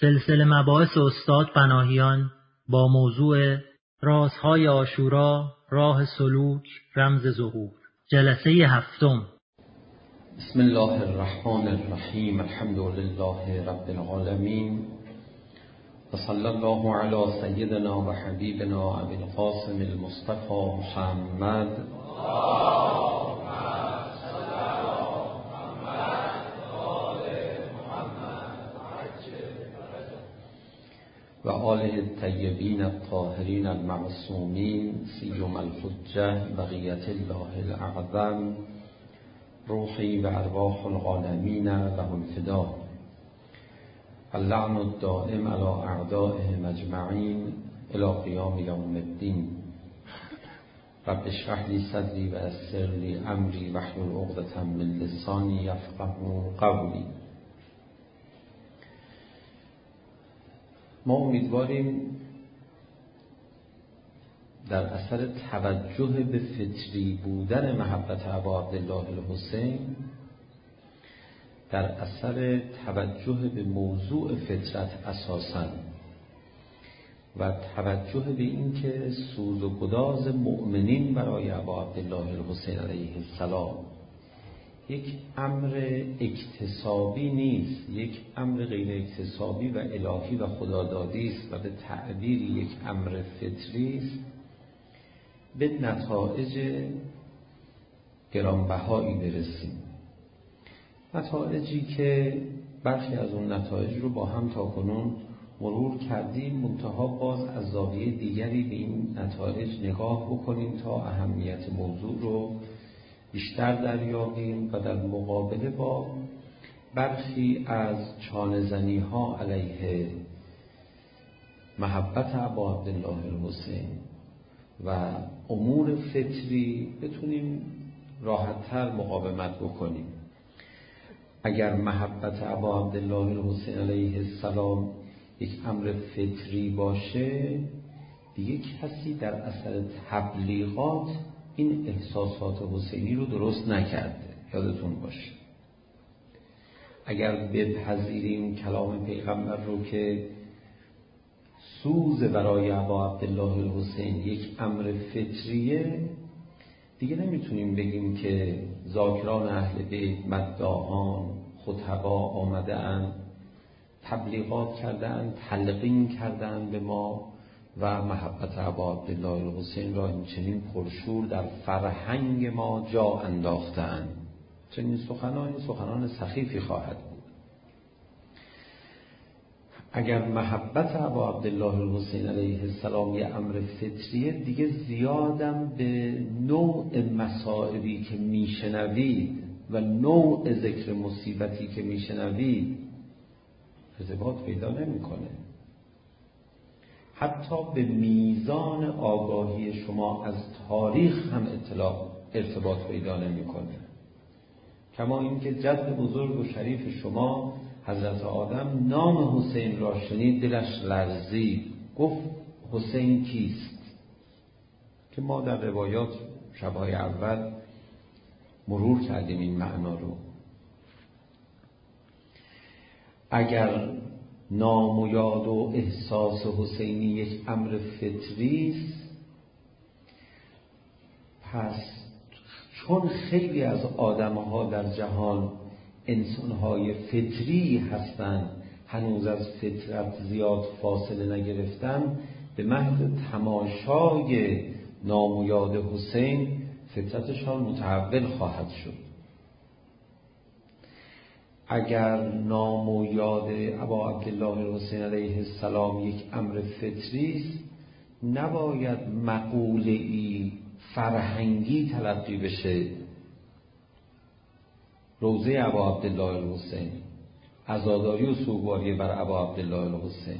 سلسله مباحث استاد پناهیان با موضوع رازهای عاشورا، راه سلوک، رمز ظهور، جلسه 7. بسم الله الرحمن الرحیم. الحمد لله رب العالمین و صلی الله علی سیدنا و حبیبنا ابی القاسم المصطفى محمد و آله الطیبین الطاهرین المعصومین سیما الحجة بقیة الله الاعظم روحی و ارواح العالمین له الفدا. اللعن الدائم علی اعدائهم اجمعین الی قیام یوم الدین. رب اشرح لی صدری و یسر لی امری واحلل عقدة من لسانی یفقهوا قولی. ما امیدواریم در اثر توجه به فطری بودن محبت ابا عبدالله الحسین، در اثر توجه به موضوع فطرت اساساً و توجه به این که سوز و گداز مؤمنین برای ابا عبدالله الحسین علیه السلام یک امر اکتسابی نیست، یک امر غیر اکتسابی و الهی و خدادادی است و به تعبیر یک امر فطری است، به نتایج گرانبهایی برسیم. نتایجی که برخی از اون نتایج رو با هم تاکنون مرور کردیم، منتها باز از زاویه دیگری به این نتایج نگاه بکنیم تا اهمیت موضوع رو بیشتر دریابیم و در مقابله با برخی از چانه‌زنی ها علیه محبت ابا عبدالله الحسین و امور فطری بتونیم راحت‌تر مقاومت بکنیم. اگر محبت ابا عبدالله الحسین علیه السلام یک امر فطری باشه، دیگه کسی در اثر تبلیغات این احساسات حسینی رو درست نکرده. یادتون باشه اگر بپذیریم کلام پیغمبر رو که سوز برای ابا عبدالله الحسین یک امر فطریه، دیگه نمیتونیم بگیم که ذاکران اهل بیت، مداحان، خطبا آمده اند، تبلیغات کرده اند، تلقین کرده اند به ما و محبت ابا عبدالله الحسین را همچنین پرشور در فرهنگ ما جا انداختند. چنین سخنان سخیفی خواهد بود. اگر محبت ابا عبدالله الحسین علیه السلام یه امر فطریه، دیگه زیادم به نوع مصائبی که میشنوید و نوع ذکر مصیبتی که میشنوید ارتباط پیدا نمیکنه. حتی به میزان آگاهی شما از تاریخ هم ارتباط پیدا نمیکنه. کما اینکه جد بزرگ و شریف شما حضرت آدم نام حسین را شنید، دلش لرزید، گفت حسین کیست؟ که ما در روایات شبهای اول مرور کردیم این معنا رو. اگر نام و یاد و احساس حسینی یک امر فطری است، پس چون خیلی از آدم‌ها در جهان انسان‌های فطری هستند، هنوز از فطرت زیاد فاصله نگرفتن، به محض تماشای نام و یاد حسین فطرتشان متحول خواهد شد. اگر نام و یاد ابا عبدالله الحسین علیه السلام یک امر فطری است، نباید مقوله‌ای فرهنگی تلقی بشه. روضه ابا عبدالله الحسین، عزاداری و سوگواری بر ابا عبدالله الحسین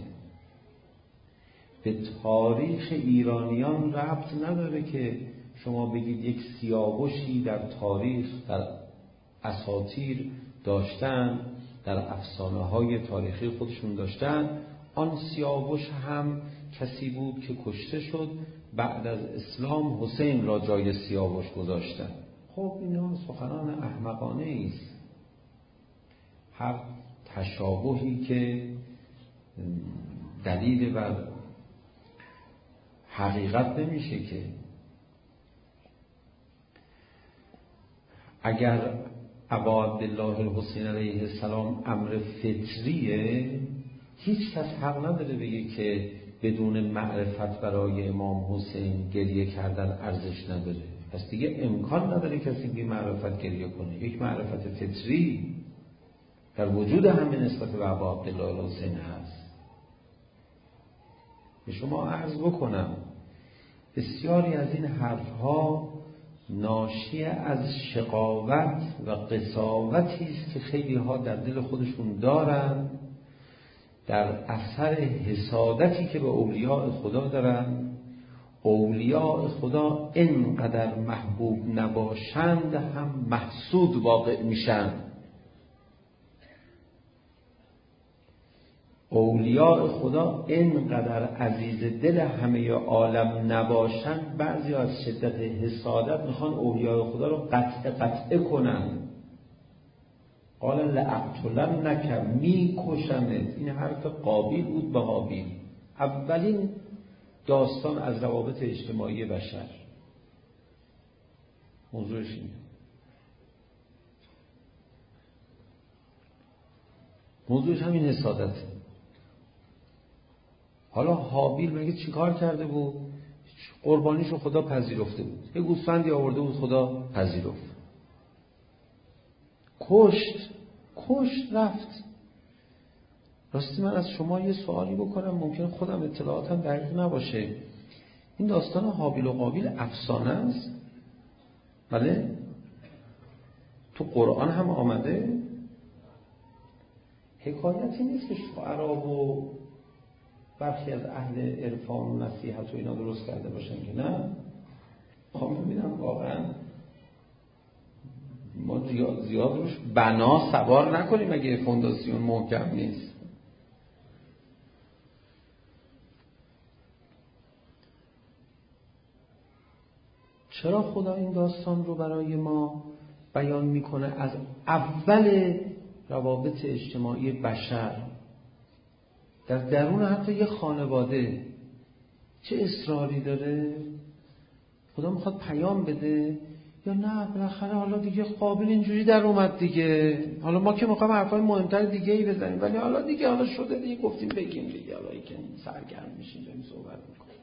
به تاریخ ایرانیان ربط نداره که شما بگید یک سیاوشی در تاریخ، در اساطیر داشتن، در افسانه‌های تاریخی خودشون داشتن. آن سیاوش هم کسی بود که کشته شد، بعد از اسلام حسین را جای سیاوش گذاشتن. خب اینا سخنان احمقانه است. هر تشابهی که دلیل بر حقیقت نمیشه که. اگر ابا عبدالله الحسین علیه السلام امر فطریه، هیچ کس حق نداره بگه که بدون معرفت برای امام حسین گریه کردن ارزش نداره. پس دیگه امکان نداره کسی بی معرفت گریه کنه. یک معرفت فطری در وجود همه نسبت به ابا عبدالله الحسین هست. به شما عرض بکنم بسیاری از این حرفها ناشی از شقاوت و قساوتی است که خیلی ها در دل خودشون دارن، در اثر حسادتی که به اولیاء خدا دارن. اولیاء خدا اینقدر محبوب نباشند هم محسود واقع میشن. اولیاء خدا اینقدر عزیز دل همه عالم نباشند، بعضی از شدت حسادت میخوان اولیاء خدا رو قطع کنن. قال لأقتلنک، میکشمت. این حرف قابیل بود به هابیل. اولین داستان از روابط اجتماعی بشر. موضوعش اینه. موضوعش همین حسادته. حالا هابیل مگه چیکار کرده بود؟ قربانیشو خدا پذیرفته بود. یه گوسفندی آورده بود، خدا پذیرفت. کشت رفت. راستی من از شما یه سوالی بکنم، ممکن خودم اطلاعاتم دقیق نباشه. این داستان هابیل و قابیل افسانه است؟ بله؟ تو قرآن هم آمده؟ حکایتی نیست که شعرا و برخی از اهل عرفان و نصیحت و اینا درست کرده باشن که نه؟ خواهم ببینم واقعا ما زیاد روش بنا سوار نکنیم اگه فونداسیون محکم نیست. چرا خدا این داستان رو برای ما بیان میکنه؟ از اول روابط اجتماعی بشر در درون حتی یه خانواده چه اصراری داره؟ خدا میخواد پیام بده یا نه بالاخره حالا دیگه قابل اینجوری در اومد دیگه، حالا ما که میخوایم حرفای مهمتر دیگه ای بزنیم، ولی حالا دیگه حالا شده دیگه گفتیم بگیم دیگه، حالا که سرگرم میشیم داریم صحبت میکنیم.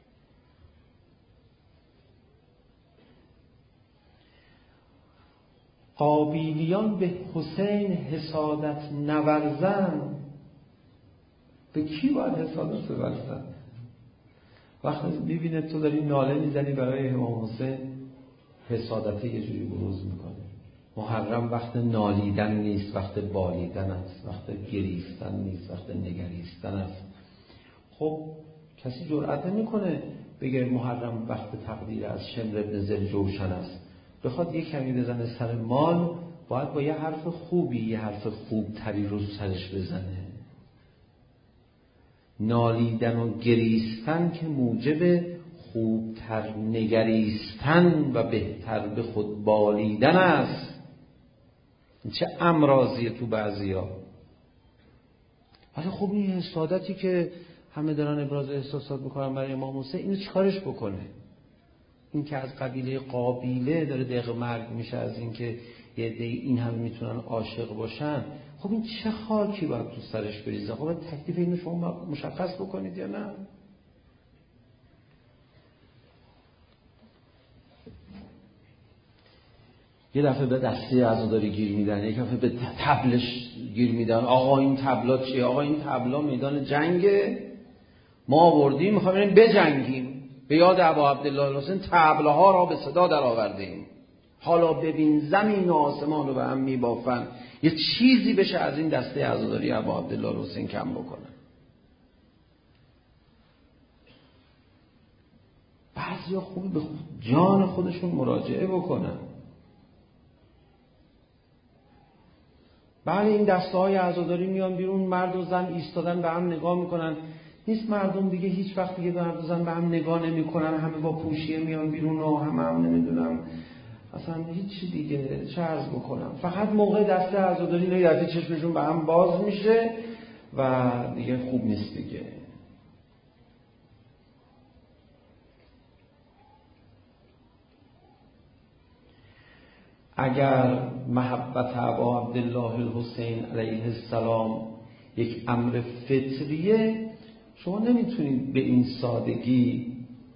قابیلیان به حسین حسادت نورزن، به کی باید حسادت بورزن؟ وقتی میبینه تو داری ناله میزنی برای امام حسین، حسادت یه جوری بروز میکنه. محرم وقت نالیدن نیست، وقت بالیدن است، وقت گریستن نیست، وقت نگریستن است. خب کسی جرئت نمیکنه بگه محرم وقت تقدیر از شمر ابن ذوالجوشن است. بخواد یه کمی بزنه سر مال، باید با یه حرف خوبی، یه حرف خوبتری رو سرش بزنه. نالیدن و گریستن که موجب خوبتر نگریستن و بهتر به خود بالیدن است. چه امراضیه تو بعضیا. ولی خب این حسادتی که همه دارن ابراز احساسات میکنن برای امام حسین، اینو چیکارش بکنه؟ این که از قبیله قابیله داره دق مرگ میشه از این که یه عده این همه میتونن عاشق باشن، خب این چه خاکی باید تو سرش بریزه؟ خب تکلیف اینو شما مشخص بکنید یا نه؟ یه دفعه به دسته عزاداری گیر میدن، یک دفعه به تبلش گیر میدن. آقا این تبلا چیه؟ آقا این تبلا میدان جنگه، ما آوردیم میخوایم بریم بجنگیم، به یاد ابا عبدالله الحسین تبلاها را به صدا در آوردیم، حالا ببین زمین و آسمان رو به هم میبافن، یه چیزی بشه از این دسته عزاداری ابا عبدالله الحسین کم بکنن. بعضیا خوبی به جان خودشون مراجعه بکنن. بله این دسته های عزاداری میان بیرون، مرد و زن ایستادن به هم نگاه میکنن، نیست مردم دیگه هیچ وقت دیگه مرد و زن به هم نگاه نمیکنن، همه با پوشیه میان بیرون و هم نمیدونم اصلا هیچ دیگه چه عرض بکنم، فقط موقع دسته عزاداری اینا یه چشمشون به هم باز میشه و دیگه خوب نیست دیگه. اگر محبت ابا عبدالله الحسین علیه السلام یک امر فطریه، شما نمیتونید به این سادگی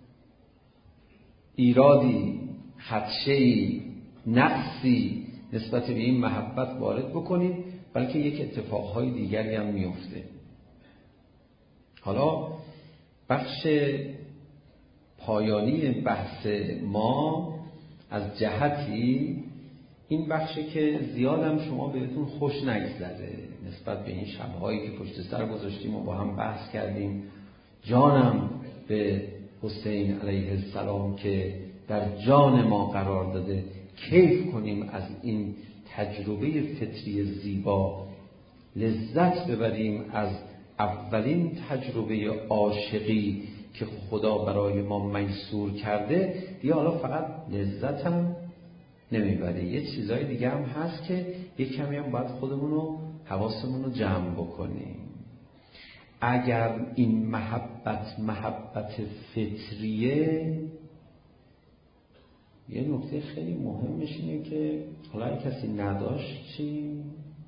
ایرادی، خدشه‌ای، نقصی نسبت به این محبت وارد بکنید، بلکه یک اتفاقهای دیگری هم میفته. حالا بخش پایانی بحث ما از جهتی این بخشه که زیادم شما بهتون خوش نگذره نسبت به این شب‌هایی که پشت سر گذاشتیم و با هم بحث کردیم. جانم به حسین علیه السلام که در جان ما قرار داده، کیف کنیم از این تجربه فطری زیبا، لذت ببریم از اولین تجربه عاشقی که خدا برای ما میسور کرده. دیگه حالا فقط لذت هم نمیبره، یه چیزای دیگه هم هست که یک کمی هم باید خودمونو حواسمونو جمع بکنیم. اگر این محبت فطریه، یه نکته خیلی مهمش اینه که حالا اگه کسی نداشت چی؟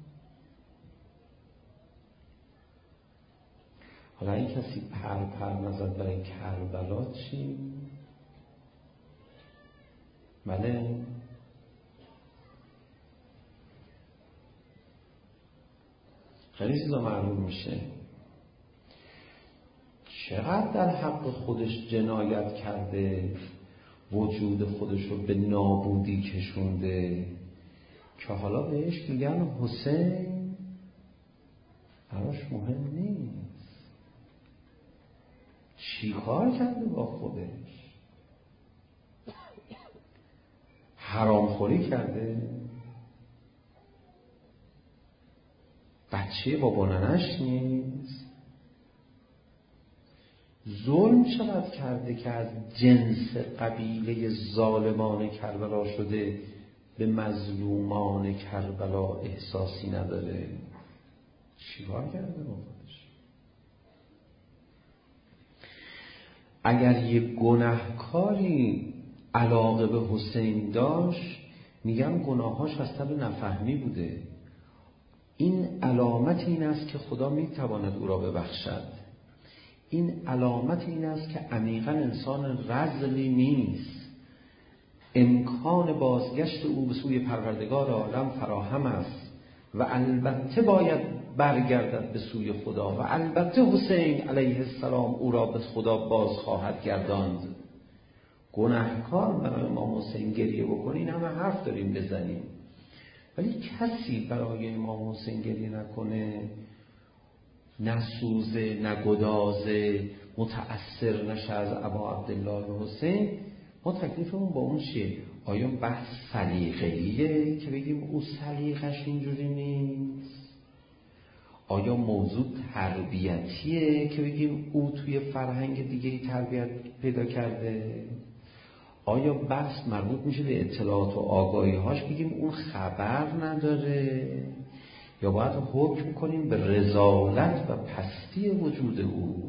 حالا اگه کسی پر نزد برای کربلا چی؟ بله، خیلی چیزا معلوم میشه. چقدر در حق خودش جنایت کرده، وجود خودش رو به نابودی کشونده، که حالا بهش میگن حسین براش مهم نیست. چی کار کرده با خودش؟ حرامخوری کرده، بچه بابا ننش نیست، ظلم چقدر کرده که از جنس قبیله ظالمان کربلا شده، به مظلومان کربلا احساسی نداره. چیکار کرده با خودش؟ اگر یک گناهکاری علاقه به حسین داشت، میگم گناهاش از سبب نفهمی بوده. این علامت این است که خدا میتواند او را ببخشد. این علامت این است که عمیقاً انسان رذلی نیست. امکان بازگشت او به سوی پروردگار عالم فراهم است و البته باید برگردد به سوی خدا و البته حسین علیه السلام او را به خدا باز خواهد گرداند. گناهکار برای امام حسین گریه بکنه، این همه حرف داریم بزنیم، ولی کسی برای امام حسین گریه نکنه، نسوزه، نگدازه، متأثر نشه از ابا عبدالله حسین، ما تکلیفمون با اون چیه؟ آیا بحث سلیقه‌ایه که بگیم او سلیقش اینجوری نیست؟ آیا موضوع تربیتیه که بگیم او توی فرهنگ دیگه تربیت پیدا کرده؟ آیا بحث مربوط میشه به اطلاعات و آگاهی‌هاش، بگیم اون خبر نداره؟ یا باید حکم کنیم به رذالت و پستی وجود او؟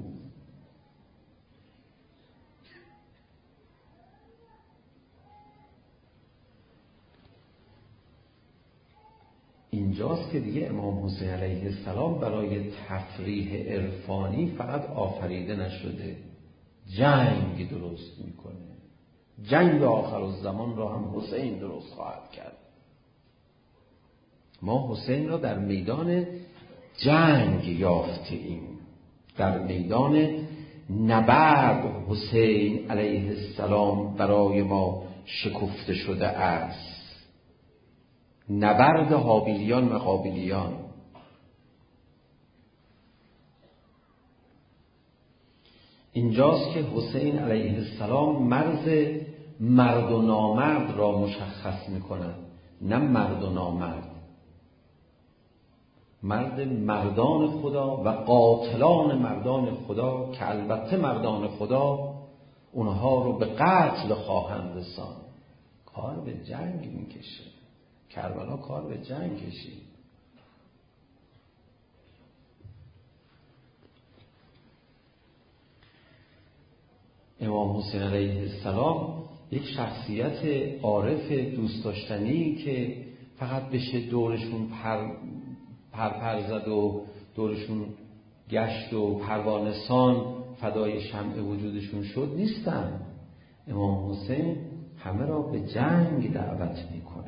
اینجاست که دیگه امام حسین علیه السلام برای تفریح عرفانی فقط آفریده نشده، جنگ درست میکنه. جنگ آخرالزمان را هم حسین درست خواهد کرد. ما حسین را در میدان جنگ یافتیم، در میدان نبرد حسین علیه السلام برای ما شکفته شده است. نبرد هابیلیان و قابیلیان. اینجاست که حسین علیه السلام مرز مرد و نامرد را مشخص می‌کند، نه مرد و نامرد. مرد مردان خدا و قاتلان مردان خدا، که البته مردان خدا اونها رو به قتل خواهند رساند. کار به جنگ میکشه. کربلا کار به جنگ کشید. امام حسین علیه السلام یک شخصیت عارف دوست داشتنی که فقط بشه دورشون پر زد و دورشون گشت و پروانه‌سان فدای شمع وجودشون شد نیستن. امام حسین همه را به جنگ دعوت می‌کنند.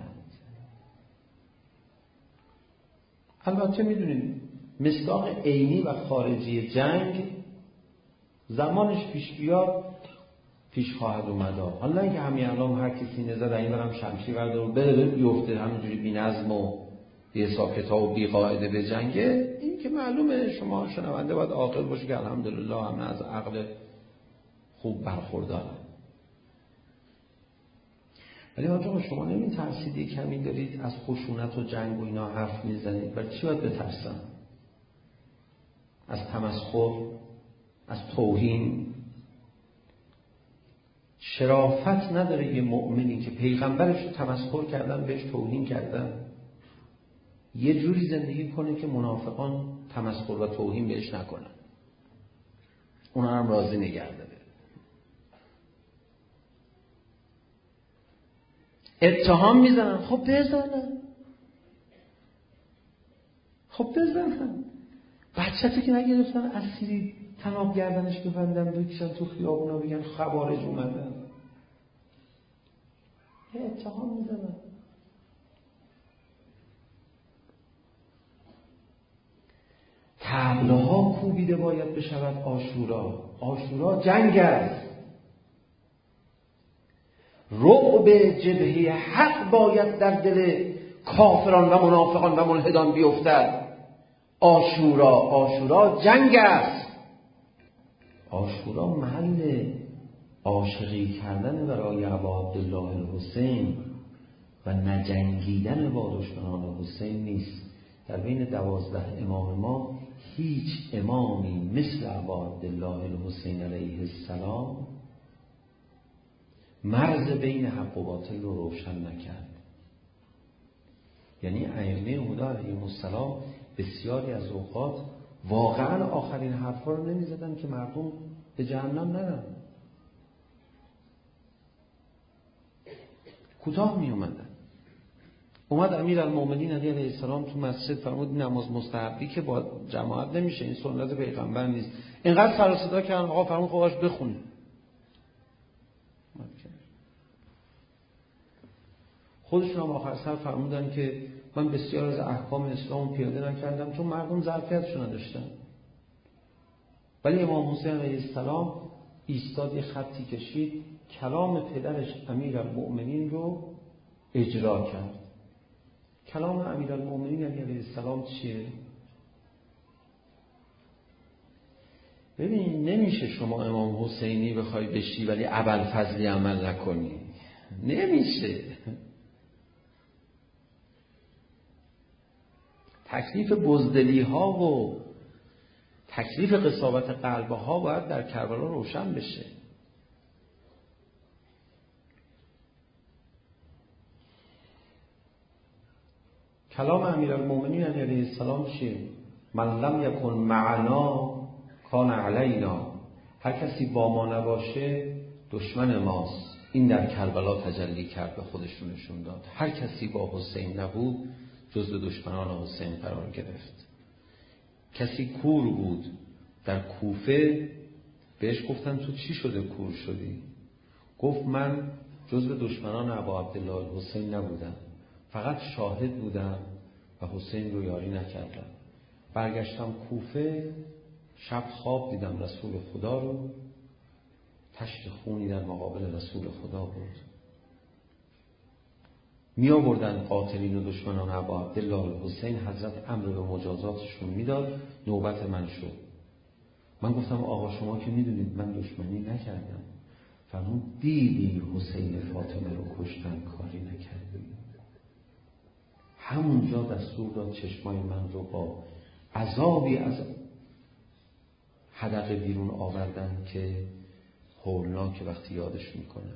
البته می‌دونید مصداق عینی و خارجی جنگ زمانش پیش بیاد پیش خواهد اومد. حالا اینکه همین الان هر کسی نزد این برم شمشیر برداره و بره بیفته همینجوری بی‌نظم و بی حساب کتاب و بی قاعده به جنگه، این که معلومه شما شنونده باید عاقل باشه که الحمدلله همه از عقل خوب برخوردارن. ولی آقا شما نمی‌ترسید کمی دارید از خشونت و جنگ و اینا حرف میزنید، برای چی باید بترسن؟ از تمسخر، از توهین. شرافت نداره یه مؤمنی که پیغمبرش رو تمسخر کردن، بهش توهین کردن، یه جوری زندگی کنه که منافقان تمسخر و توهین بهش نکنن، اونا هم راضی نگه داره. اتهام میزنن، خب بزنن. بچه‌تی که نگرفتن اسیری تناب گردنش ببندن بکشن تو خیابونا بگن خوارج اومدن، یه اتهام میزنن. طبل‌ها کوبیده باید بشود عاشورا جنگ است. رعب جبهه حق باید در دل کافران و منافقان و ملحدان بیفتد. عاشورا جنگ است. عاشورا محل عاشقی کردن برای ابا عبدالله الحسین و نجنگیدن با دشمنان حسین نیست. در بین 12 امام ما هیچ امامی مثل ابا عبدالله الحسین علیه السلام مرز بین حق و باطل رو روشن نکرد. یعنی ائمه هدی علیهم السلام بسیاری از اوقات واقعا آخرین حرفا رو نمی‌زدن که مردم به جهنم نرن، کوتاه می اومدن. اومد امیرالمومنین علی علیه السلام تو مسجد فرمود نماز مستحبی که با جماعت نمیشه، این سنت پیغمبر نیست. اینقدر سر و صدا کردن آقا فرمود خودش بخونه. خودشون هم آخر سر فرمودن که من بسیار از احکام اسلام پیاده نکردم چون مردم ظرفیتشون نداشتن. ولی امام حسین علیه السلام ایستاد یه خطی کشید، کلام پدرش امیرالمومنین رو اجرا کرد. کلام امیرالمومنین علیه السلام چیه؟ ببین نمیشه شما امام حسینی بخوای بشی ولی ابوالفضلی عمل نکنی، نمیشه. تکلیف بزدلی ها و تکلیف قساوت قلب ها باید در کربلا روشن بشه. کلام امیرالمومنین علیه السلام چیه؟ من لم یکن معنا کان علینا. هر کسی با ما نباشه دشمن ماست. این در کربلا تجلی کرد، به خودش رو نشون داد. هر کسی با حسین نبود جزو دشمنان حسین قرار گرفت. کسی کور بود در کوفه، بهش گفتن تو چی شده کور شدی؟ گفت من جزو دشمنان ابا عبدالله الحسین نبودم، فقط شاهد بودم و حسین رو یاری نکردم. برگشتم کوفه، شب خواب دیدم رسول خدا رو، تشک خونی در مقابل رسول خدا بود. می آوردن قاتلین و دشمنان ابا عبدالله الحسین، حضرت امر به مجازاتشون میداد. نوبت من شد. من گفتم آقا شما که میدونید من دشمنی نکردم. فرمود دیدیم حسین فاطمه رو کشتن کاری نکردیم. همونجا دستور داد چشمای من رو با عذابی از حدقه بیرون آوردن که هولناک وقتی یادش میکنه.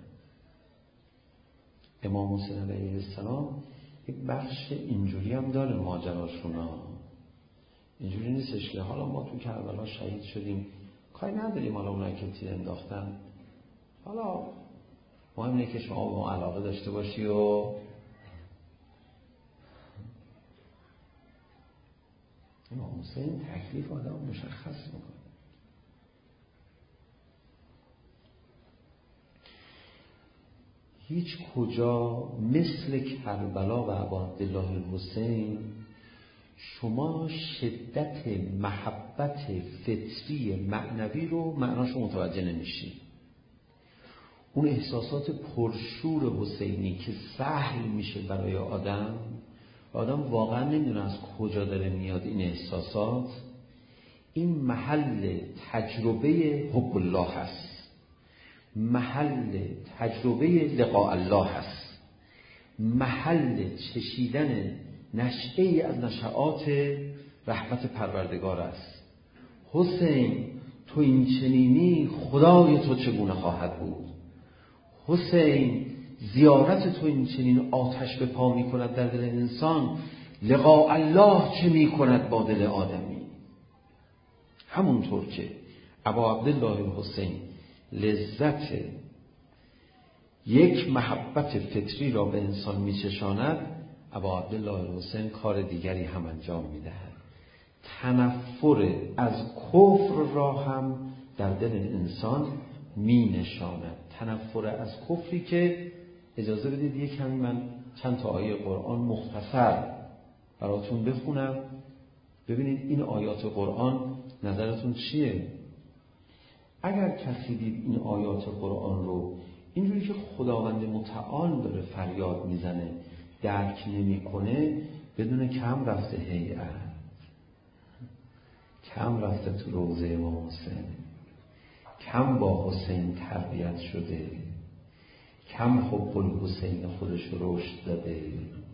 امام حسین علیه السلام یک بخش اینجوری هم داره ماجراشون ها. اینجوری نیستش که حالا ما تو کربلا شهید شدیم کاری نداریم، حالا اونایی که تیر انداختن حالا مهم اینه که شما با ما علاقه داشته باشی و امام حسین تکلیف آدم مشخص میکنه. هیچ کجا مثل کربلا و ابا عبدالله الحسین شما شدت محبت فطری معنوی رو معناش متوجه نمیشید. اون احساسات پرشور حسینی که سهل میشه برای آدم واقعا نمیدونه از کجا داره میاد این احساسات. این محل تجربه حب الله هست، محل تجربه لقاء الله هست، محل چشیدن نشعه از نشعات رحمت پروردگار است. حسین تو این چنینی خدای تو چگونه خواهد بود؟ حسین زیارت تو این چنین آتش به پا می کند در دل انسان، لقاء الله چه می کند با دل آدمی؟ همونطور که ابا عبدالله الحسین لذت یک محبت فطری را به انسان می چشاند، ابا عبدالله الحسین کار دیگری هم انجام می دهد. تنفر از کفر را هم در دل انسان می نشاند. تنفر از کفری که اجازه بدید یک کمی من چند تا آیه قرآن مختصر براتون بخونم، ببینید این آیات قرآن نظرتون چیه؟ اگر کسی دید این آیات قرآن رو اینجوری که خداوند متعال داره فریاد میزنه درک نمی کنه، بدون کم رفته هیئت، کم رفته تو روضه امام حسین، کم با حسین تربیت شده، کم حب الحسین خودش رشد داده.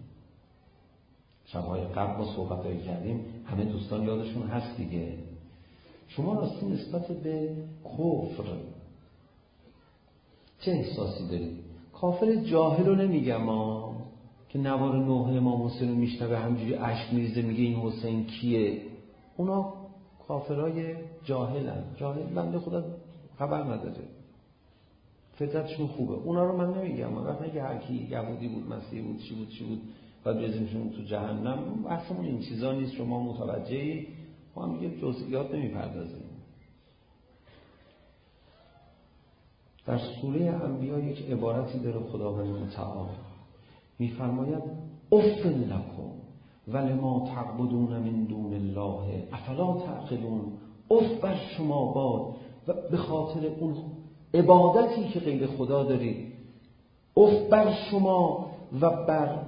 شبهای قبل ما صحبت‌هایی کردیم، همه دوستان یادشون هست دیگه. شما راستی نسبت به کفر چه احساسی دارید؟ کافر جاهل رو نمیگم که نوار نوح امام حسین رو میشنوه همجوری اشک میریزه میگه این حسین کیه. اونا کافرای جاهلن، جاهل بنده خدا خبر نداره، فطرتشون خوبه. اونا رو من نمیگم، وقتی که هر کی یهودی بود، مسیحی بود، چی بود بعد بزنیمشون تو جهنم، بحثمون این چیزا نیست. شما متوجهی؟ ما هم میگه جزئیات نمیپردازیم. در سوره انبیاء یک عبارتی داره خداوند متعال میفرماید اف لکم ولما تعبدون من دون الله افلا تعقلون. اف بر شما باد و به خاطر اون عبادتی که غیر خدا دارید، اف بر شما و بر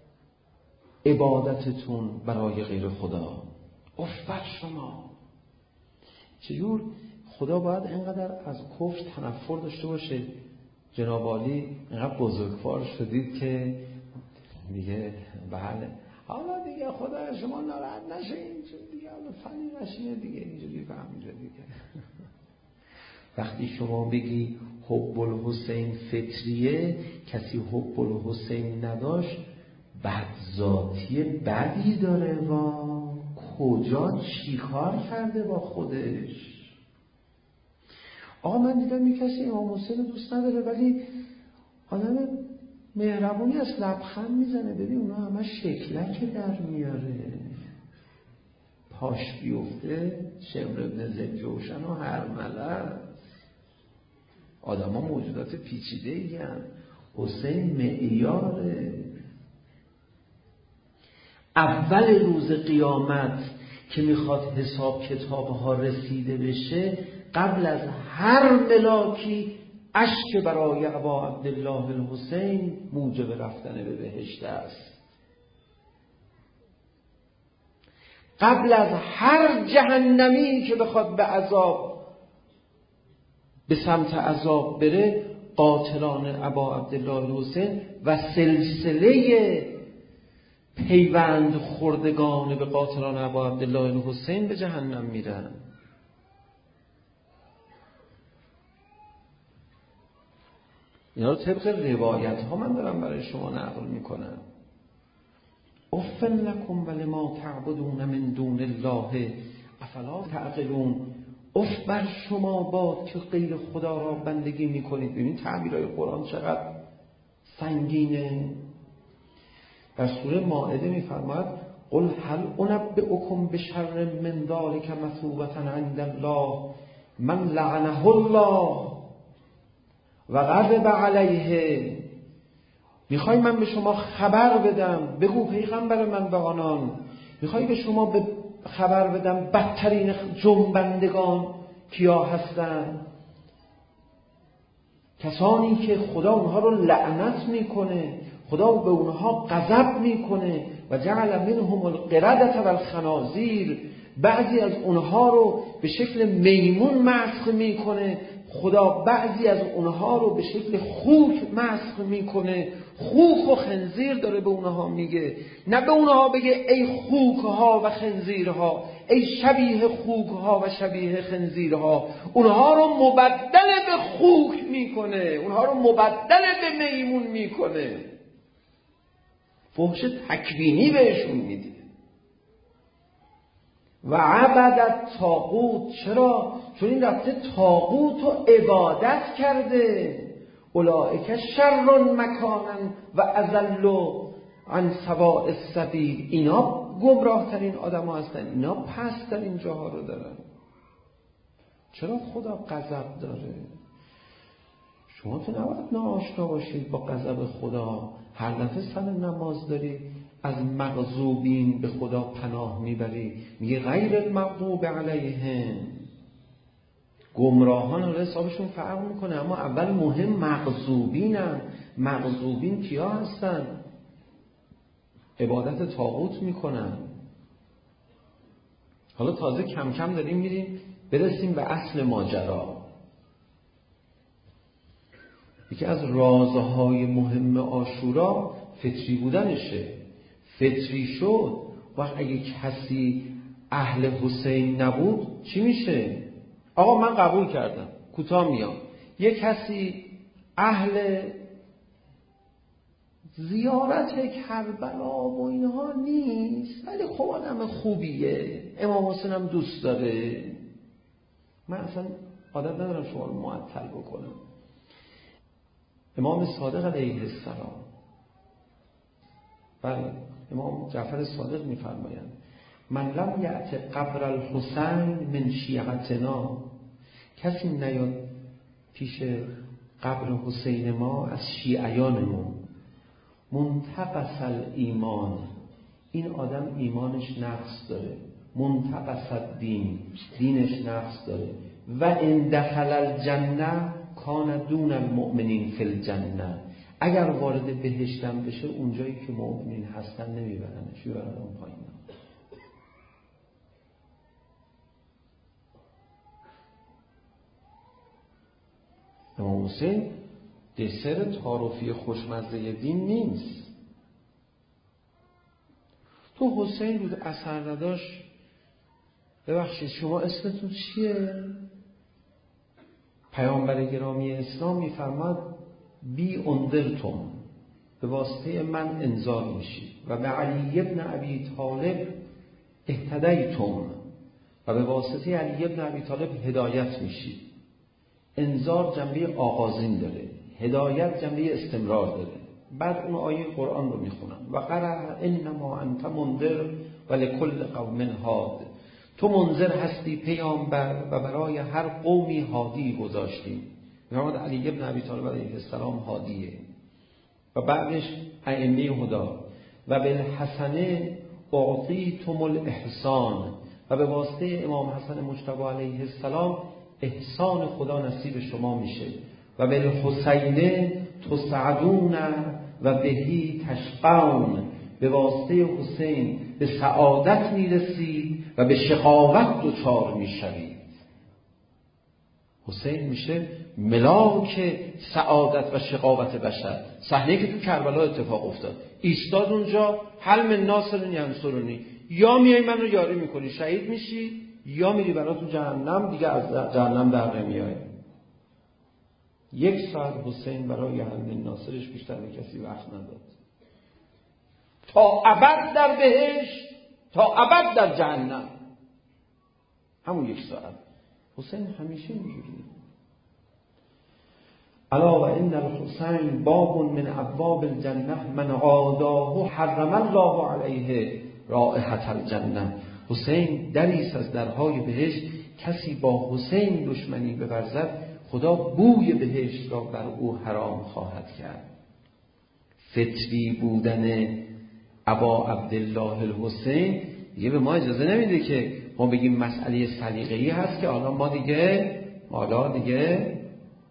عبادتتون برای غیر خدا، اف بر شما. چجور خدا باید اینقدر از کفر تنفر داشته باشه؟ جناب عالی اینقدر بزرگوار شدید که میگه بله حالا دیگه خدا شما ناراحت نشه، اینجوری دیگه حالا فنی نشینه دیگه، اینجوری فهمیده دیگه. وقتی شما بگی حب الحسین فطریه، کسی حب الحسین نداشت بدذاتی بدی داره و کجا چی کار کرده با خودش. آقا من دیدم یک کسی امام حسین دوست نداره ولی آدم مهربونی از لبخند میزنه. ببین اونا همه شکلک در میاره، پاش بیفته شمر ابن زنجوشن و هرمله. آدم ها موجودات پیچیده ای هستند. حسین معیاره. اول روز قیامت که میخواد حساب کتاب ها رسیده بشه، قبل از هر ملاکی اشک برای ابا عبدالله الحسین موجب رفتن به بهشت است. قبل از هر جهنمی که بخواد به عذاب، به سمت عذاب بره، قاتلان ابا عبدالله الحسین و سلسله پیوند خوردگان به قاتلان ابا عبدالله الحسین به جهنم میرن. اینا رو طبق روایت ها من دارم برای شما نقل میکنم. اف لکم ولما تعبدون من دون الله افلا تعقلون. اف بر شما باد که غیر خدا را بندگی میکنید. ببین تعبیرهای قرآن چقدر سنگینه. در سوره مائده میفرماید قل هل انبئکم بشر من ذلک مثوبة عند الله من لعنه الله و غضب علیه. میخوای من به شما خبر بدم؟ بگو پیغمبر من به آنان، میخوای به شما خبر بدم بدترین جنبندگان کیا هستن؟ کسانی که خدا اونها رو لعنت میکنه، خدا به اونها غضب میکنه. و جعل منهم القردة والخنازیر، بعضی از اونها رو به شکل میمون مسخ میکنه، خدا بعضی از اونها رو به شکل خوک مسخ میکنه. خوک و خنزیر داره به اونها میگه، نه به اونها بگه ای خوک ها و خنزیرها، ای شبیه خوک ها و شبیه خنزیرها. اونها رو مبدل به خوک میکنه، اونها رو مبدل به میمون میکنه، فحش تکوینی بهشون میده. و عبدت طاغوت. چرا؟ چون این رفته طاغوت رو عبادت کرده. اولئک شر مکانا و اضل عن سواء السبیل. اینا گمراه ترین آدم ها هستن، اینا پست ترین جاها رو دارن. چرا خدا غضب داره؟ شما تو نباید ناآشنا باشید با غضب خدا. هر دفعه سر نماز داری از مغضوبین به خدا پناه میبری، میگه غیر المغضوب علیهم. گمراهان حالا حسابشون فرق میکنه، اما اول مهم مغضوبینن. مغضوبین کیا هستن؟ عبادت طاغوت میکنن. حالا تازه کم کم داریم میریم برسیم به اصل ماجرا. یکی از رازهای مهم عاشورا فطری بودنشه. فطری شد وقت اگه کسی اهل حسین نبود چی میشه؟ آقا من قبول کردم، کوتاه میام، یه کسی اهل زیارت کربلا و اینها نیست، ولی خب آدم خوبیه، امام حسین هم دوست داره. من اصلا عادت ندارم شما رو معطل بکنم. امام صادق علیه السلام، بله امام جعفر صادق میفرمایند من لم یأت قبر الحسین من شیعتنا. کسی نیاد پیش قبر حسین ما از شیعیانمون. منتقص الایمان، این آدم ایمانش نقص داره. منتقص الدین، دینش نقص داره. و ان دخل الجنه کان دون المؤمنین فی الجنه. اگر وارد بهشتم بشه اونجایی که مؤمنین هستن نمیبرنش، میبرن اون پایین. امام حسین دسر تعارفی خوشمزه دین نیست. تو حسین بود اثر نداشت، ببخشید شما اسمتون چیه؟ پیامبر گرامی اسلام میفرماد بی اندرتم، به واسطه من انذار میشید، و به علی ابن ابی طالب اهتدیتم، و به واسطه علی ابن ابی طالب هدایت میشید. انذار جنبه آغازین داره، هدایت جنبه استمرار داره. بعد اون آیه قرآن رو میخونم و قرأ انما انت منذر و لکل قوم هاد. تو منذر هستی پیامبر و برای هر قومی هادی گذاشتیم. میفرماد علی ابن ابی طالب علیه السلام هادیه و بعدش ائمه هدا. و بالحسنه اعطیتم الاحسان، و به واسطه امام حسن مجتبی علیه السلام احسان خدا نصیب شما میشه. و بالحسین تسعدون و بهی تشقون، به واسطه حسین به سعادت میرسید و به شقاوت دچار میشوید. حسین میشه ملاک سعادت و شقاوت بشر. صحنه‌ای که تو کربلا اتفاق افتاد، ایستاد اونجا حل من ناصر ینصرنی، یا میای منو یاری میکنی شهید میشی، یا میری برا تو جهنم، دیگه از جهنم در نمیای. 1 ساعت حسین برای حل من ناصرش بیشتر به کسی وقت نداد. تا ابد در بهشت، تا ابد در جهنم، همون 1 ساعت. حسین همیشه اینجوریه. الا و ان الحسین باب من ابواب الجنه من عاداه حرم الله علیه رائحة الجنه. حسین دری است از درهای بهشت، کسی با حسین دشمنی بورزد خدا بوی بهشت را بر او حرام خواهد کرد. فطری بودن ابا عبدالله الحسین دیگه به ما اجازه نمیده که ما بگیم مسئله سلیقه‌ای هست که حالا دیگه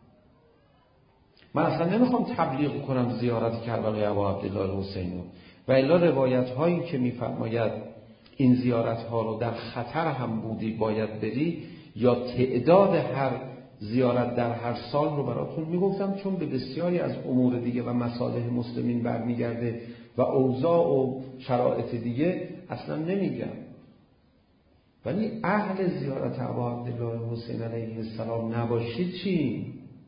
من اصلا نمیخوام تبلیغ کنم زیارت کربلای ابا عبدالله الحسین و الا روایت هایی که میفرماید این زیارت ها رو در خطر هم بودی باید بری یا تعداد هر زیارت در هر سال رو براتون میگفتم، چون به بسیاری از امور دیگه و مصالح مسلمین برمیگرده و اوضاع و شرایط دیگه اصلا نمیگم. ولی اهل زیارت ابا عبدالله حسین علیه السلام نباشید چی؟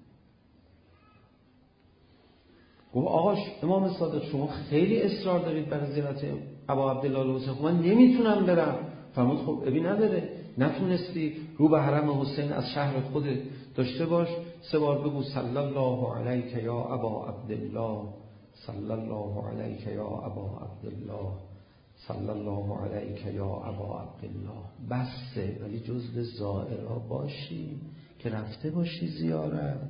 گفت آقا امام صادق شما خیلی اصرار دارید برای زیارت ابا عبدالله حسین، خب من نمیتونم برم. فرمود خب ابی نداره، نتونستی رو به حرم حسین از شهر خودت داشته باش، 3 بار بگو صلی الله علیک یا ابا عبدالله، صلی الله علیک یا ابا عبدالله، صلی الله علیک یا ابا عبدالله. بسه، ولی جزو زائرها باشی که رفته باشی زیارت.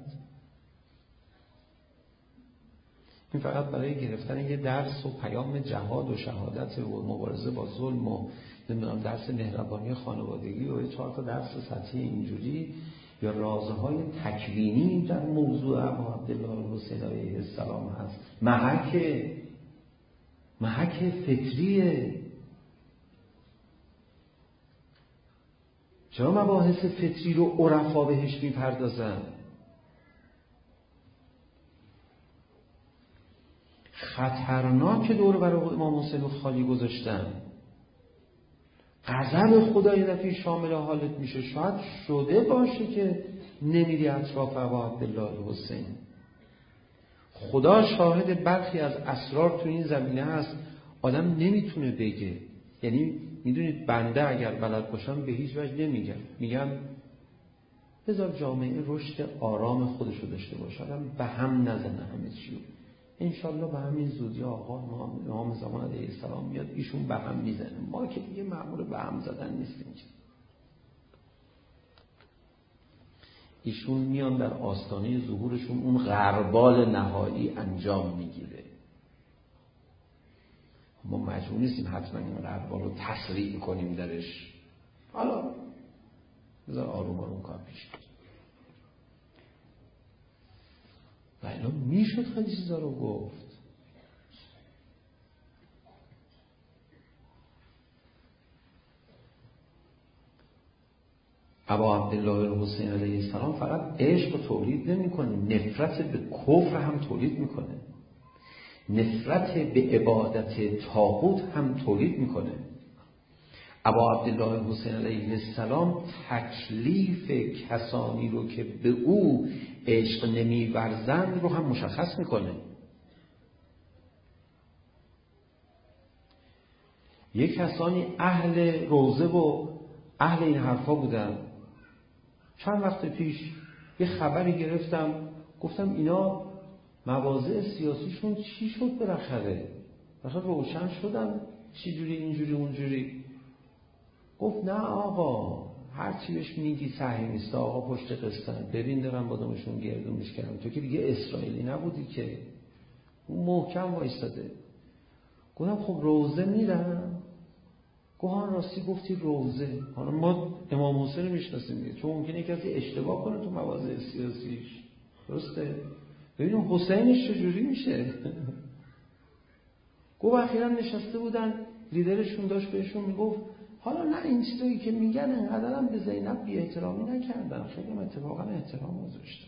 این فقط برای گرفتن یه درس و پیام جهاد و شهادت و مبارزه با ظلم و نمیدونم درس مهربانی خانوادگی و 4 تا درس سطحی اینجوری یا رازهای تکوینی در موضوع ابا عبدالله حسین علیه السلام هست. محک فطریه. چرا مباحث فطری رو عرفا بهش میپردازن؟ خطرناک دور برای امام حسین خالی گذاشتن. غضب خدای دفعی شامل حالت میشه. شاید شده باشه که نمیری اطراف ابا عبدالله حسین. خدا شاهد برخی از اسرار تو این زمینه هست آدم نمیتونه بگه. یعنی میدونید بنده اگر بلد باشم به هیچ وجه نمیگم، میگم بذار جامعه رشد آرام خودشو داشته باشه، آدم به هم نزنه همه چیو. انشالله به همین زودی آقا امام زمان علیه السلام میاد ایشون به هم میزنه. ما که دیگه مأمور به هم زدن نیستیم. ایشون میان در آستانه ظهورشون اون غربال نهایی انجام میگیره. ما مجبور نیستیم حتما این غربال رو تسریع کنیم درش. حالا بذار آروم آروم کار پیش بره. و اینا میشد خیلی چیزا رو گفت. ابا عبدالله حسین علیه السلام فقط عشق رو تولید نمیکنه، نفرت به کفر هم تولید میکنه، نفرت به عبادت طاغوت هم تولید میکنه. ابا عبدالله حسین علیه السلام تکلیف کسانی رو که به او عشق نمی‌ورزند رو هم مشخص میکنه. یک کسانی اهل روضه و اهل این حرفا بودن. چند وقت پیش یه خبری گرفتم، گفتم اینا مواضع سیاسیشون چی شد بالاخره؟ روشن شدن چی جوری اینجوری اونجوری؟ گفت نه آقا، هر چی بهش میگی صحیح نیست آقا، پشت قسطن، ببین دارن بادمشون گردونش کردن. تو که دیگه اسرائیلی نبودی که، اون محکم وایستاده. گفتم خب روضه میرن؟ گوهان راستی گفتی روضه. حالا ما امام حسین رو میشناسیم دیگه، چون ممکنه کسی اشتباه کنه تو مواضع سیاسیش، درسته؟ ببینیم حسینش چجوری میشه. گفت اخیراً نشسته بودن، لیدرشون داشت بهشون میگفت حالا نه این چیزایی که میگن انقدر هم به زینب بی احترامی نکردن، خیلی اتفاقا احترام گذاشتن.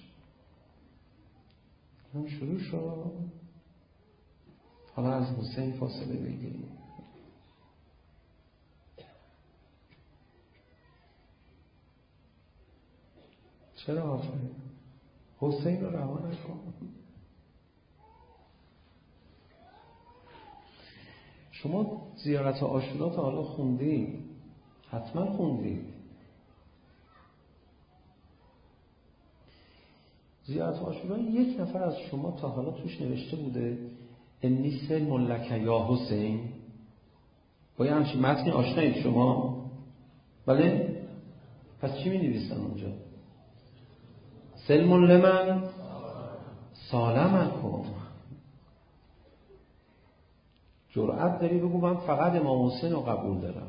هم شروع شد. حالا از حسین فاصله بگیریم. چرا آفرین؟ حسین رو رها نکن. شما زیارت عاشورا تا حالا خوندید؟ حتما خوندید. زیارت عاشورا یک نفر از شما تا حالا توش نوشته بوده انی سلم لک یا حسین؟ با یه همچین متنی آشنایید شما؟ بله؟ پس چی می نویسن اونجا؟ سلم لمن سالمکم. جرأت داری بگو من فقط امام حسین رو قبول دارم؟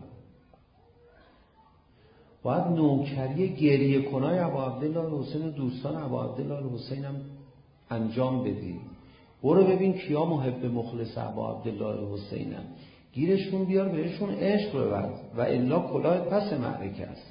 باید نوکری گریه کنای ابا عبدالله حسین و دوستان ابا عبدالله حسین هم انجام بدی. برو ببین کیا محب مخلص ابا عبدالله حسینن، گیرشون بیار، بهشون عشق ببر و الا کلاه پس معرکه است.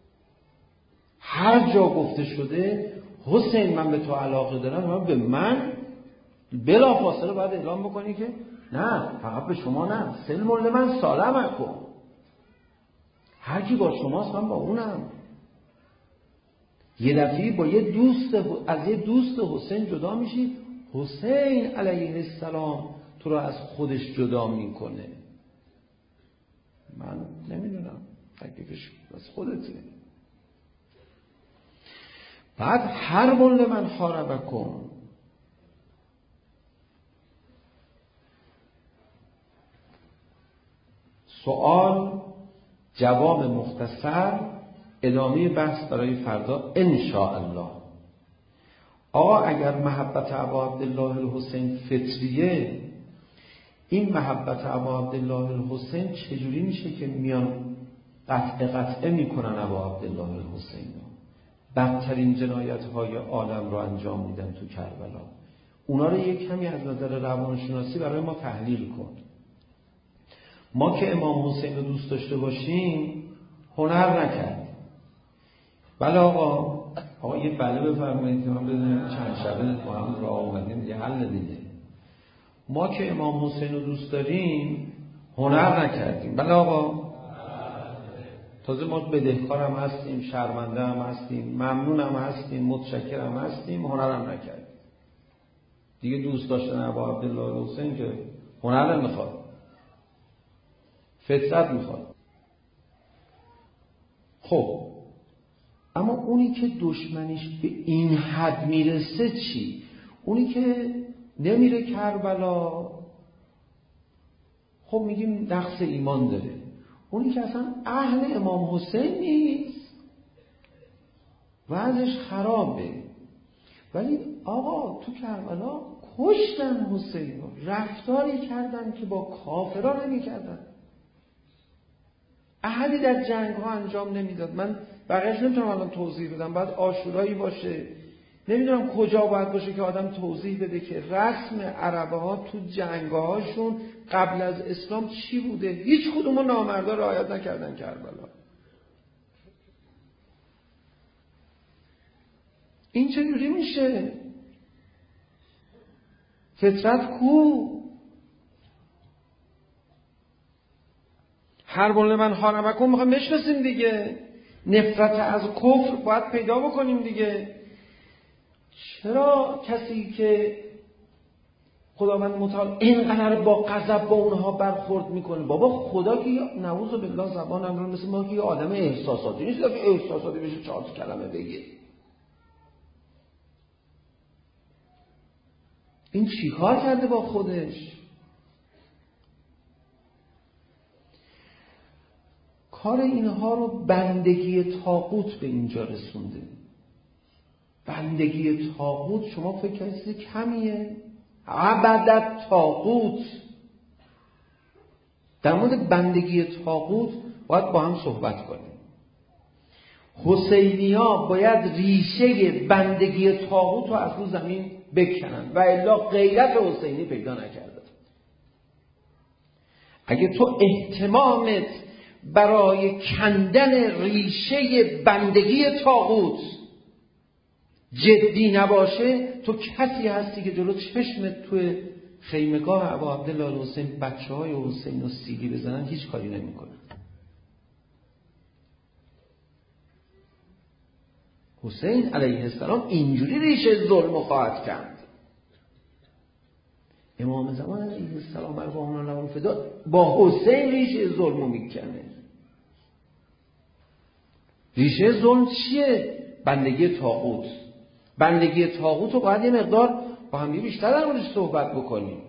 هر جا گفته شده حسین من به تو علاقه دارم، من به من بلا فاصله باید اعلام بکنی که نه، فقط به شما نه، سلم لمن سالمکم. هر کی با شماست من با اونم. یه دفعه با یه دوست از یه دوست حسین جدا میشی، حسین علیه السلام تو رو از خودش جدا میکنه. من نمیدونم، تکلیفش از خودته. بعد هر بول من حاربکم، سوال جواب مختصر، ادامه بحث برای فردا انشاءالله. آقا اگر محبت ابا عبدالله الحسین فطریه، این محبت ابا عبدالله الحسین چجوری میشه که میان قطعه میکنن ابا عبدالله الحسین رو؟ بدترین جنایت های عالم رو انجام میدن تو کربلا. اونا رو یک کمی از نظر روانشناسی برای ما تحلیل کن. ما که امام حسین رو دوست داشته باشیم هنر نکردیم. بله آقا یه بله بفرمایید که من بدونم چند شبه با هم راه اومدیم یه حل دیگه. ما که امام حسین رو دوست داریم هنر نکردیم. بله آقا، تازه ما بدهکارم هستیم، شرمنده هم هستیم، ممنونم هستیم، متشکرم هستیم، هنرم نکردیم. دیگه دوست داشتن ابا عبدالله حسین که هنر نمیخواد، فطرت میخواد. خب اما اونی که دشمنیش به این حد میرسه چی؟ اونی که نمیره کربلا، خب میگیم نقص ایمان داره. اونی که اصلا اهل امام حسین نیست، وضعش خرابه، ولی آقا تو کربلا کشتن حسین رو، رفتاری کردن که با کافرها نمی کردن. احدی در جنگ ها انجام نمیداد. من بقیهش نمیتونم الان توضیح بدم، باید عاشورایی باشه، نمیدونم کجا باید باشه که آدم توضیح بده که رسم عربه ها تو جنگ هاشون قبل از اسلام چی بوده. هیچ کدوم نامردا رعایت نکردن کربلا. این چجوری میشه؟ فطرت کو؟ هر بول من حاربکم میخوام بشناسیم دیگه. نفرت از کفر باید پیدا بکنیم دیگه. چرا کسی که خداوند متعال اینقدر با غضب با اونها برخورد میکنه؟ بابا خدا که نعوذ بالله زبانم رو مثل ما که یه آدم احساساتی نیست که احساساتی بشه 4 کلمه بگه. این چی کار کرده با خودش؟ کار اینها رو بندگی طاغوت به اینجا رسونده. بندگی طاغوت شما فکر کنید کمیه؟ عبادت طاغوت. در مورد بندگی طاغوت باید با هم صحبت کنیم. حسینی‌ها باید ریشه بندگی طاغوت رو از رو زمین بکنن و الا غیرت حسینی پیدا نکرده. اگه تو اهتمامت برای کندن ریشه بندگی طاغوت جدی نباشه، تو کسی هستی که جلو چشمت توی خیمگاه ابا عبدالله حسین بچه‌های حسین رو سیلی بزنن هیچ کاری نمی‌کنه. حسین علیه السلام اینجوری ریشه ظلم خواهد کند. امام زمان علیه السلام ارواح الله فدا با حسین ریشه ظلم میکنه. ریشه ظلم چیه؟ بندگی طاغوت. بندگی طاغوت رو باید یه مقدار با هم بیشتر در موردش صحبت بکنیم.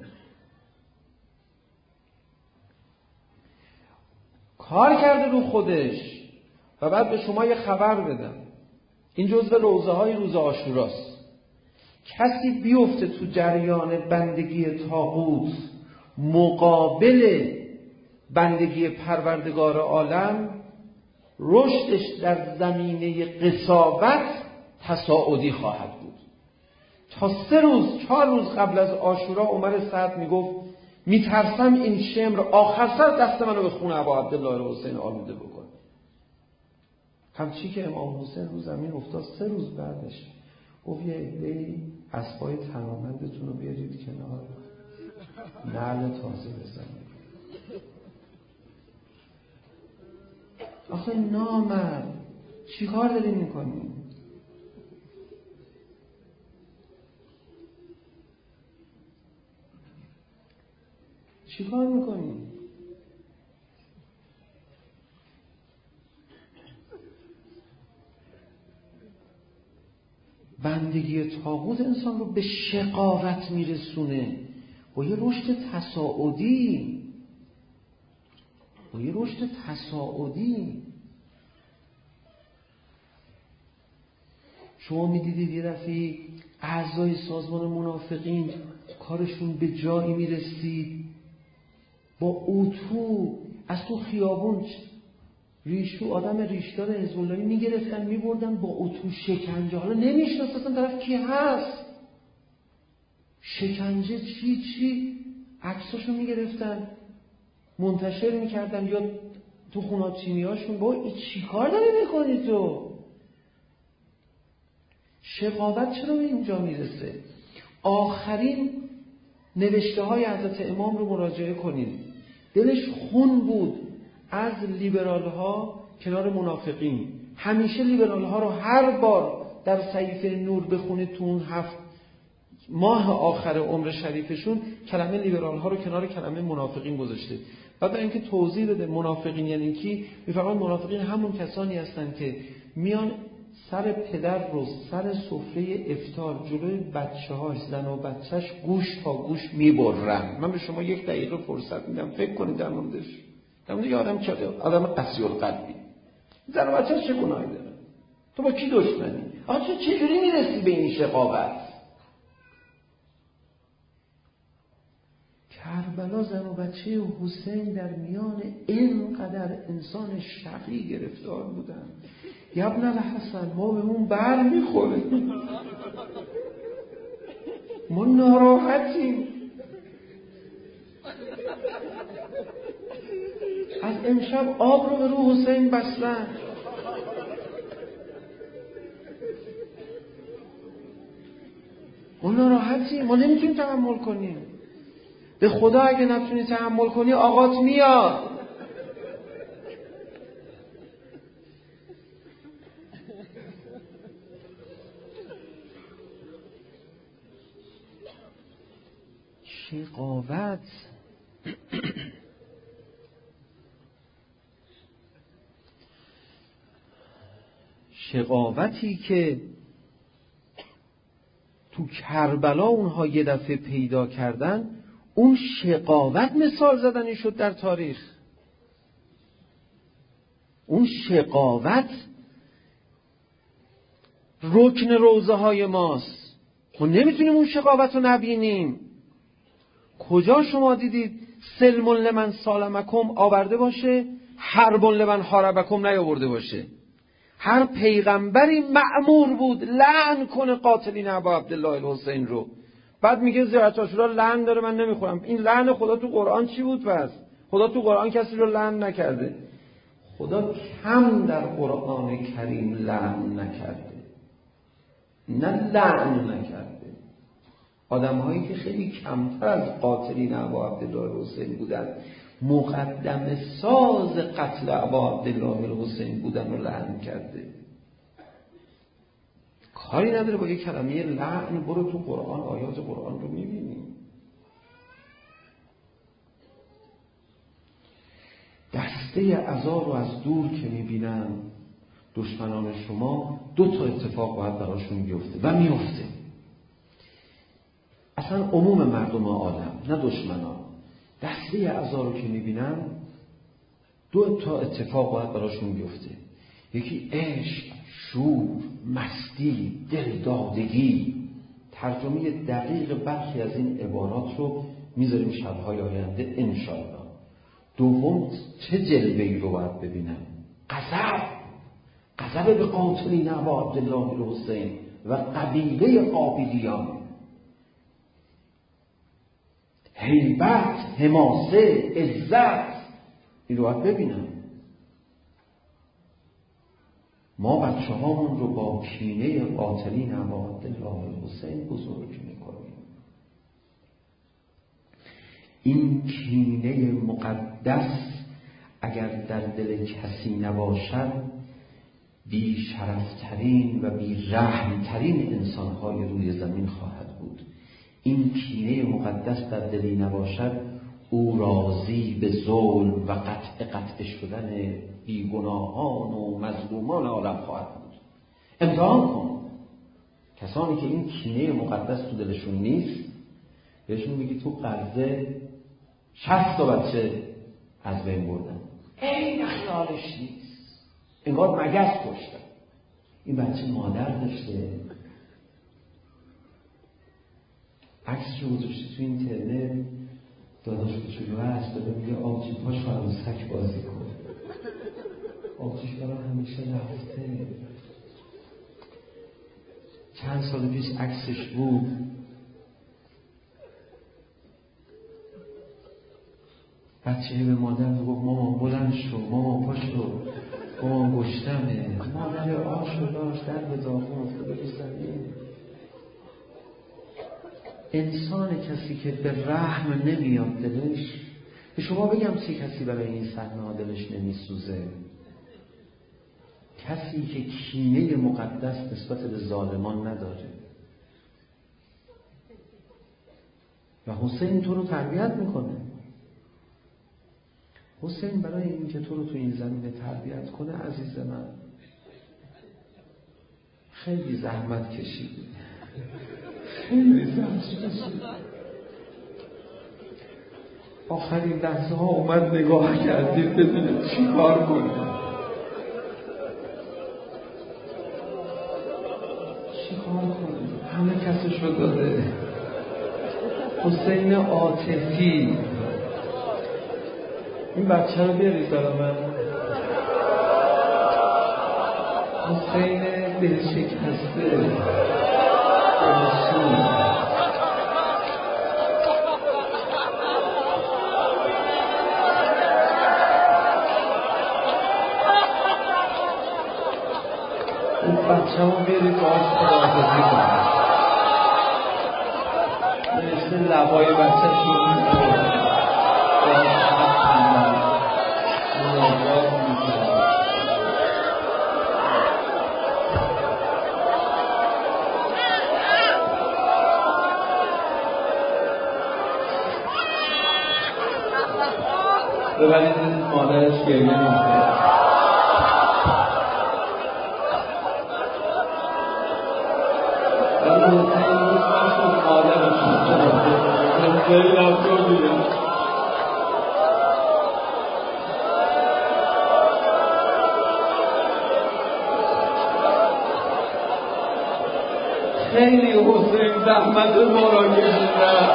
کار کرده رو خودش و بعد به شما یه خبر بدم. این جزء روزه های روز عاشوراست. کسی بیفته تو جریان بندگی طاغوت مقابل بندگی پروردگار عالم، رشدش در زمینه قساوت تصاعدی خواهد بود. تا 4 روز قبل از عاشورا عمر سعد میگفت میترسم این شمر آخر سر دست منو به خون ابا عبدالله الحسین آلوده بکنه. همچی که امام حسین رو زمین افتاد 3 روز بعدش گفت یه عده‌ای اسبای تنامندتون رو بیارید کنار، نعل تازه بزنید. آخه نامرد چی کار داری میکنی؟ چی کار میکنی؟ بندگی طاغوت انسان رو به شقاوت میرسونه، با یه رشد تصاعدی. شما میدیدید یه دفعه اعضای سازمان منافقین کارشون به جایی میرسید با اتو از تو خیابون آدم ریشدار حزب اللهی میگرفتن میبردن با اتو شکنجه. حالا نمیشناسن طرف کی هست، شکنجه چی عکساشو میگرفتن منتشر میکردن یا تو خونات چینیاشون. با این چی کار داری میکنی تو؟ شقاوت چرا به اینجا میرسه؟ آخرین نوشته های حضرت امام رو مراجعه کنید. دلش خون بود از لیبرال ها کنار منافقین. همیشه لیبرال ها رو هر بار در صحیفه نور بخونید تو اون 7 ماه آخر عمر شریفشون کلمه لیبرال ها رو کنار کلمه منافقین گذاشته. بعد برای اینکه توضیح بده منافقین یعنی کی، میفهمن منافقین همون کسانی هستن که میان سر پدر رو سر سفره افطار جلوی بچه‌هاش زن و بچه‌ش گوش تا گوش میبرن. من به شما 1 دقیقه فرصت میدم فکر کنید در موردش. در مورد آدم چه آدم قسی القلبی، زن و بچه‌ش چه گناهی داره؟ تو با کی دشمنی؟ آخه تو چجوری میرسی به این شقاوت؟ کربلا زن و بچه حسین در میان اینقدر انسان شقی گرفتار بودن. ابن الحسن ما به اون بر میخوریم، ما ناراحتیم. از امشب آب رو به رو حسین بستن. ما ناراحتیم، ما نمیتونیم تحمل کنیم. به خدا اگه نتونی تحمل کنی آقات میاد. شقاوتی که تو کربلا اونها یه دفعه پیدا کردن، اون شقاوت مثال زدنی شد در تاریخ. اون شقاوت رکن روزه های ماست. ما نمیتونیم اون شقاوت رو نبینیم. کجا شما دیدید سلم لمن سالمکم آورده باشه، حرب لمن حاربکم نیاورده باشه؟ هر پیغمبری مأمور بود لعن کنه قاتلین ابا عبدالله الحسین رو. بعد میگه زیارت عاشورا لعن داره من نمیخورم. این لعن خدا تو قرآن چی بود پس؟ خدا تو قرآن کسی رو لعن نکرده. خدا کم در قرآن کریم لعن نکرده، نه لعن نکرده. آدم‌هایی که خیلی کمتر از قاتلین ابا عبدالله الحسین بودن، مقدم ساز قتل ابا عبدالله الحسین بودن و لعن کرده. کاری نداره با یک کلمه لعن. برو تو قرآن آیات قرآن رو میبینی. دسته عزا رو از دور که میبینم دشمنان شما 2 اتفاق باید براشون بیفته و میفته. اصلا عموم مردم عالم، نه دشمنان، دسته اعضا رو که میبینن 2 اتفاق باید براشون بیفته. یکی عشق، شور، مستی، دلدادگی. ترجمه دقیق برخی از این عبارات رو میذاریم شب‌های آینده انشاءالله. دوم چه جلوه‌ای رو باید ببینن؟ غضب به قاتلین ابا عبدالله الحسین و قبیله قابلیان، هیبت، حماسه، عزت، این رو باید ببینن. ما بچه هامون رو با کینه قاتلین ابا عبدالله الحسین بزرگ میکنیم. این کینه مقدس اگر در دل کسی نباشد، بی شرفترین و بی رحمترین انسانهای روی زمین خواهد بود. این کینه مقدس در دلی نباشد، او راضی به ظلم و قطع شدن بیگناهان و مظلومان عالم خواهد بود. امتحان کن کسانی که این کینه مقدس تو دلشون نیست، بهشون میگی تو قرضه 60 تا بچه از بین بردن، این خیالش نیست، انگار مگس کشتن. این بچه مادر داشته، عکسش رو گذاشته تو اینترنت، داداش کوچولو هست داره میگه آبجی پاش عروسک بازی کن. آبجیش برای همیشه رفته. چند سال پیش عکسش بود، بچه به مادر گفت مامان بلند شو، مامان پاشو، مامان گشتمه. مادر آشو داشت در به داغون افتاده به زمین. انسان کسی که به رحم نمیاد دلش، به شما بگم چه کسی برای این صحنه دلش نمیسوزه؟ کسی که کینه مقدس نسبت به ظالمان نداره. و حسین تو رو تربیت میکنه. حسین برای اینکه تو رو تو این زمینه تربیت کنه عزیز من خیلی زحمت کشید. آخرین لحظه ها اومد نگاه کردید ببینید چی کار کنید، چی کار کنید. همه کسشو داده. حسین عاطفی. این بچه رو بیارید برای من. حسین دلشکسته. بچه همون بیارید باش خداحافظی کنم. نوشته لبای بچه شروع میکنم باش خندم مناجات میکنم. ببرید مادرش گریه میکنه. خیلی حسین زحمت ما را کشیدن.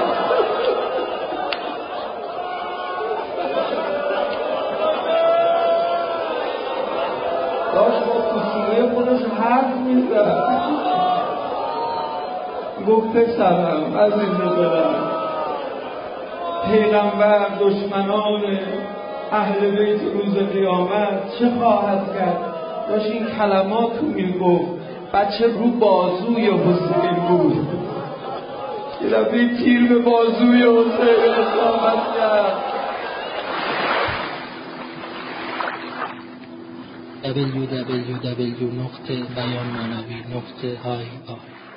داشت با کسوره خودش حرف میزد. گفت پسرم عزیز دلم، پیغمبر دشمنان اهل بیت روز قیامت چه خواهد کرد؟ داشت این کلمات رو میگفت. بچه رو بازوی حسین بود. یه دفعه تیر به بازوی حسین اصابت کرد. www.beyanmanavi.ir